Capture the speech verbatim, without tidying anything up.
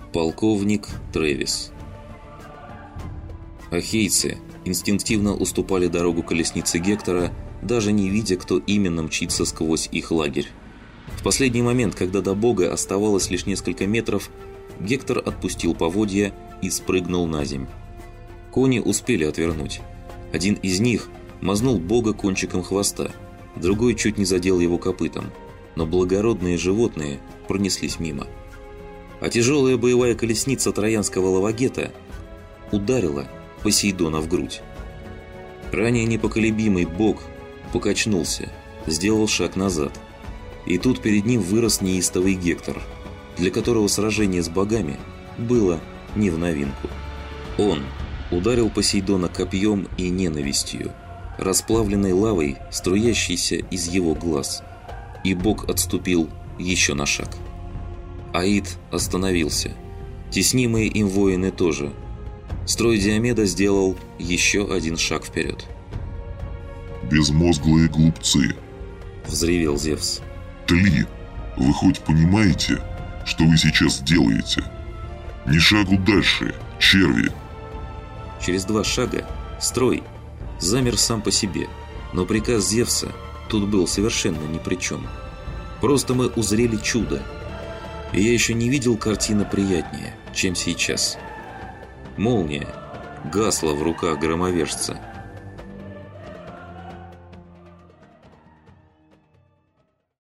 Полковник Трэвис. Ахейцы инстинктивно уступали дорогу колеснице Гектора, даже не видя, кто именно мчится сквозь их лагерь. В последний момент, когда до бога оставалось лишь несколько метров, Гектор отпустил поводья и спрыгнул на земь. Кони успели отвернуть. Один из них мазнул бога кончиком хвоста, другой чуть не задел его копытом, но благородные животные пронеслись мимо. А тяжелая боевая колесница троянского лавагета ударила Посейдона в грудь. Ранее непоколебимый бог покачнулся, сделал шаг назад. И тут перед ним вырос неистовый Гектор, для которого сражение с богами было не в новинку. Он ударил Посейдона копьем и ненавистью, расплавленной лавой, струящейся из его глаз. И бог отступил еще на шаг. Аид остановился. Теснимые им воины тоже. Строй Диомеда сделал еще один шаг вперед. «Безмозглые глупцы!» – взревел Зевс. «Тли, вы хоть понимаете, что вы сейчас делаете? Ни шагу дальше, черви!» Через два шага строй замер сам по себе, но приказ Зевса тут был совершенно ни при чем. Просто мы узрели чудо, и я еще не видел картины приятнее, чем сейчас. Молния гасла в руках громовержца,